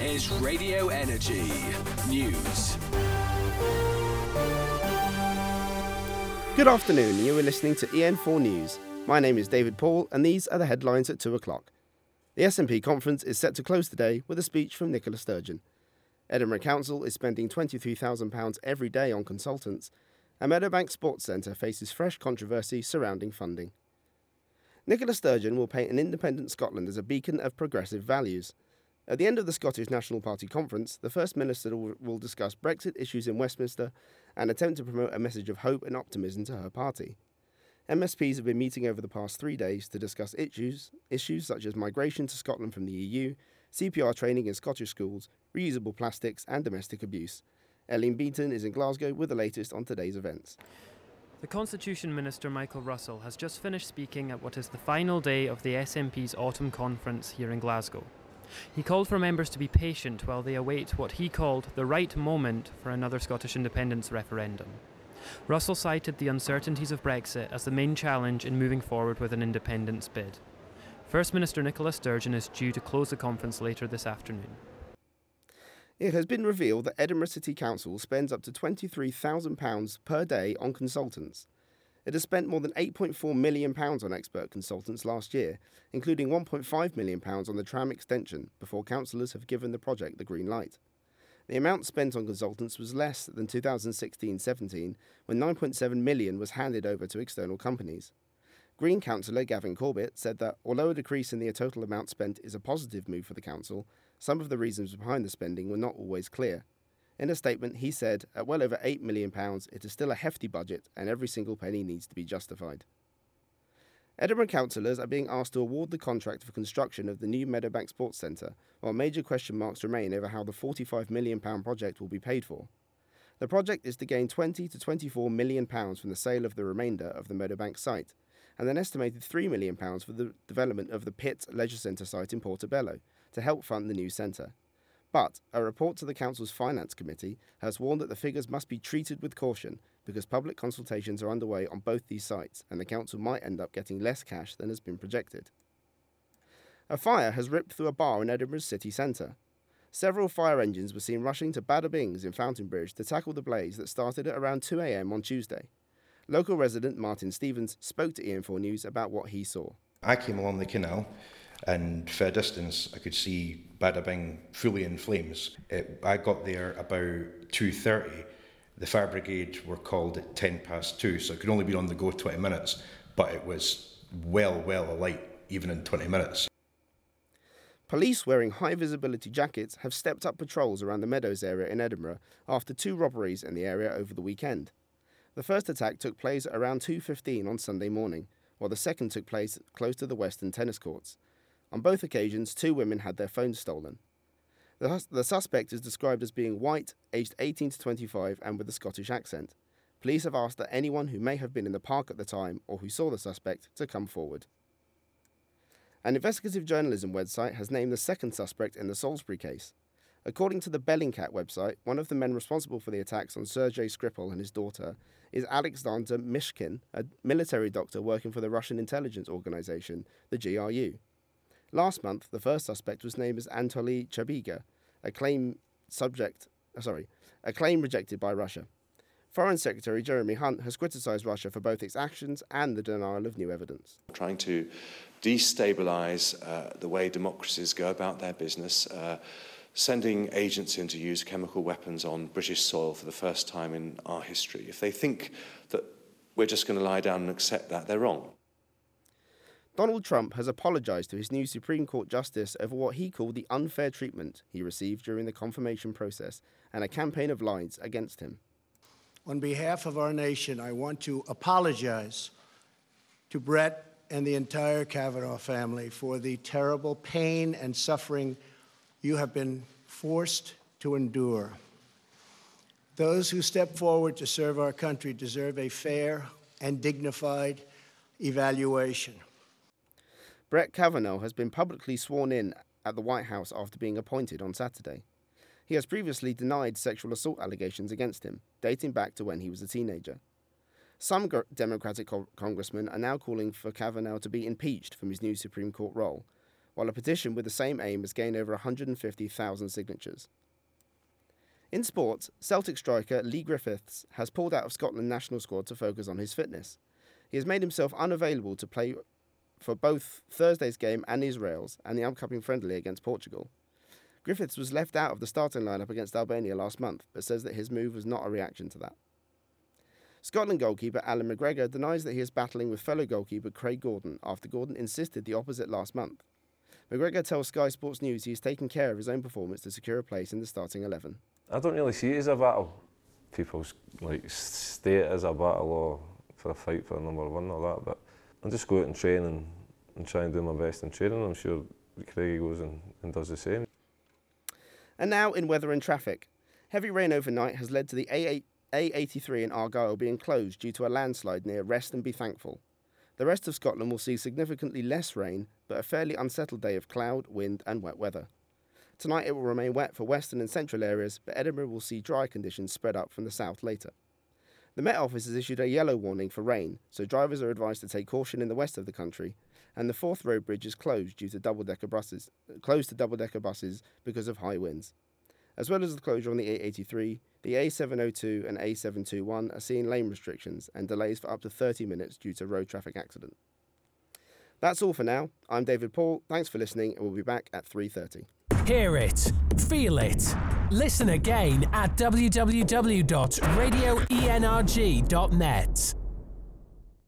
is Radio Energy News. Good afternoon, you are listening to EN4 News. My name is David Paul, and these are the headlines at 2 o'clock. The SNP conference is set to close today with a speech from Nicola Sturgeon. Edinburgh Council is spending £23,000 every day on consultants, and Meadowbank Sports Centre faces fresh controversy surrounding funding. Nicola Sturgeon will paint an independent Scotland as a beacon of progressive values. At the end of the Scottish National Party conference, the First Minister will discuss Brexit issues in Westminster and attempt to promote a message of hope and optimism to her party. MSPs have been meeting over the past 3 days to discuss issues such as migration to Scotland from the EU, CPR training in Scottish schools, reusable plastics and domestic abuse. Eileen Beaton is in Glasgow with the latest on today's events. The Constitution Minister Michael Russell has just finished speaking at what is the final day of the SNP's autumn conference here in Glasgow. He called for members to be patient while they await what he called the right moment for another Scottish independence referendum. Russell cited the uncertainties of Brexit as the main challenge in moving forward with an independence bid. First Minister Nicola Sturgeon is due to close the conference later this afternoon. It has been revealed that Edinburgh City Council spends up to £23,000 per day on consultants. It has spent more than £8.4 million on expert consultants last year, including £1.5 million on the tram extension, before councillors have given the project the green light. The amount spent on consultants was less than 2016-17, when £9.7 million was handed over to external companies. Green councillor Gavin Corbett said that, although a decrease in the total amount spent is a positive move for the council, some of the reasons behind the spending were not always clear. In a statement, he said, at well over £8 million, it is still a hefty budget and every single penny needs to be justified. Edinburgh councillors are being asked to award the contract for construction of the new Meadowbank Sports Centre, while major question marks remain over how the £45 million project will be paid for. The project is to gain £20 to £24 million from the sale of the remainder of the Meadowbank site, and an estimated £3 million for the development of the Pitt Leisure Centre site in Portobello, to help fund the new centre. But a report to the Council's Finance Committee has warned that the figures must be treated with caution because public consultations are underway on both these sites and the Council might end up getting less cash than has been projected. A fire has ripped through a bar in Edinburgh's city centre. Several fire engines were seen rushing to Bada Bings in Fountain Bridge to tackle the blaze that started at around 2 a.m. on Tuesday. Local resident Martin Stevens spoke to EN4 News about what he saw. I came along the canal, and for a distance I could see Bada Bing fully in flames. I got there about 2:30. The fire brigade were called at 2:10, so it could only be on the go 20 minutes, but it was well alight even in 20 minutes. Police wearing high visibility jackets have stepped up patrols around the Meadows area in Edinburgh after 2 robberies in the area over the weekend. The first attack took place at around 2:15 on Sunday morning, while the second took place close to the Western tennis courts. On both occasions, 2 women had their phones stolen. The suspect is described as being white, aged 18 to 25 and with a Scottish accent. Police have asked that anyone who may have been in the park at the time or who saw the suspect to come forward. An investigative journalism website has named the second suspect in the Salisbury case. According to the Bellingcat website, one of the men responsible for the attacks on Sergei Skripal and his daughter is Alexander Mishkin, a military doctor working for the Russian intelligence organization, the GRU. Last month, the first suspect was named as Anatoly Chabiga, a claim rejected by Russia. Foreign Secretary Jeremy Hunt has criticised Russia for both its actions and the denial of new evidence. Trying to destabilise the way democracies go about their business, sending agents in to use chemical weapons on British soil for the first time in our history. If they think that we're just going to lie down and accept that, they're wrong. Donald Trump has apologised to his new Supreme Court justice over what he called the unfair treatment he received during the confirmation process and a campaign of lies against him. On behalf of our nation, I want to apologise to Brett and the entire Kavanaugh family for the terrible pain and suffering you have been forced to endure. Those who step forward to serve our country deserve a fair and dignified evaluation. Brett Kavanaugh has been publicly sworn in at the White House after being appointed on Saturday. He has previously denied sexual assault allegations against him, dating back to when he was a teenager. Some Democratic congressmen are now calling for Kavanaugh to be impeached from his new Supreme Court role, while a petition with the same aim has gained over 150,000 signatures. In sports, Celtic striker Leigh Griffiths has pulled out of Scotland national squad to focus on his fitness. He has made himself unavailable to play for both Thursday's game and Israel's and the upcoming friendly against Portugal. Griffiths was left out of the starting lineup against Albania last month, but says that his move was not a reaction to that. Scotland goalkeeper Alan McGregor denies that he is battling with fellow goalkeeper Craig Gordon after Gordon insisted the opposite last month. McGregor tells Sky Sports News he is taking care of his own performance to secure a place in the starting 11. I don't really see it as a battle. People state it as a battle or for a fight for number one or that, but I just go out and train and try and do my best in training. I'm sure Craig goes and does the same. And now in weather and traffic. Heavy rain overnight has led to the A83 in Argyll being closed due to a landslide near Rest and Be Thankful. The rest of Scotland will see significantly less rain, but a fairly unsettled day of cloud, wind and wet weather. Tonight it will remain wet for western and central areas, but Edinburgh will see dry conditions spread up from the south later. The Met Office has issued a yellow warning for rain, so drivers are advised to take caution in the west of the country, and the Forth Road Bridge is closed due to double-decker buses because of high winds. As well as the closure on the A83, the A702 and A721 are seeing lane restrictions and delays for up to 30 minutes due to road traffic accident. That's all for now. I'm David Paul. Thanks for listening, and we'll be back at 3:30. Hear it, feel it. Listen again at www.radioenrg.net.